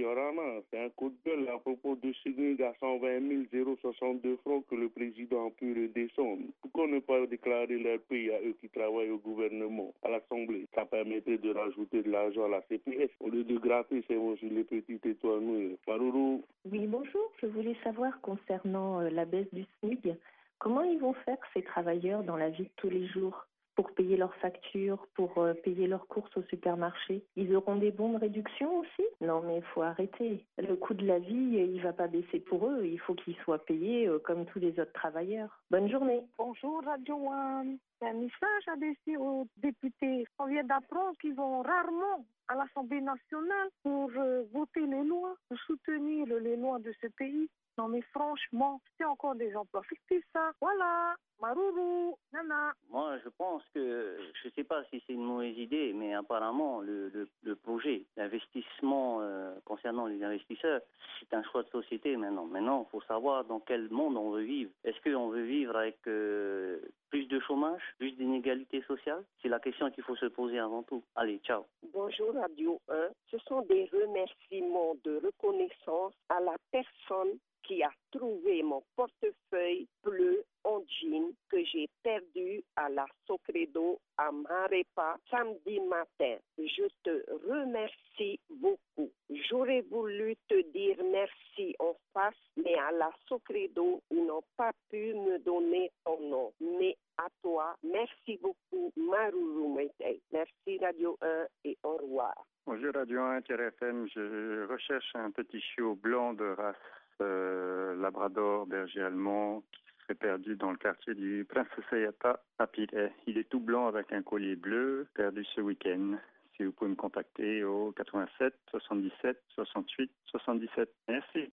Yorana, c'est un coup de gueule à propos de ce gag à 120 062 francs que le président a pu redescendre. Pourquoi ne pas déclarer leur pays à eux qui travaillent au gouvernement, à l'Assemblée? Ça permettrait de rajouter de l'argent à la CPS au lieu de gratter c'est sur les petites étoiles noires. Marourou. Oui, bonjour. Je voulais savoir concernant la baisse du SMIC, comment ils vont faire ces travailleurs dans la vie de tous les jours pour payer leurs factures, pour payer leurs courses au supermarché? Ils auront des bons de réduction aussi? Non, mais il faut arrêter. Le coût de la vie, il va pas baisser pour eux. Il faut qu'ils soient payés comme tous les autres travailleurs. Bonne journée. Bonjour Radio One. C'est un message à laisser aux députés. On vient d'apprendre qu'ils vont rarement à l'Assemblée nationale pour voter les lois, pour soutenir les lois de ce pays. Non mais franchement, c'est encore des emplois fictifs ça. Voilà, Marourou, Nana. Moi, je pense que, je ne sais pas si c'est une mauvaise idée, mais apparemment, le projet d'investissement concernant les investisseurs, c'est un choix de société maintenant. Maintenant, il faut savoir dans quel monde on veut vivre. Est-ce qu'on veut vivre avec plus de chômage, plus d'inégalité sociale? C'est la question qu'il faut se poser avant tout. Allez, ciao. Bonjour Radio 1. Ce sont des remerciements de reconnaissance à la personne qui a trouvé mon portefeuille bleu en jean que j'ai perdu à la Socredo à Marepa samedi matin. Je te remercie beaucoup. J'aurais voulu te dire merci en face, mais à la Socredo, ils n'ont pas pu me donner ton nom. Mais à toi, merci beaucoup, Marourou Meitei. Merci Radio 1 et au revoir. Bonjour Radio 1-FM, je recherche un petit chiot blanc de race labrador berger allemand qui serait perdu dans le quartier du Prince Sayata à Pilet. Il est tout blanc avec un collier bleu, perdu ce week-end. Si vous pouvez me contacter au 87 77 68 77. Merci.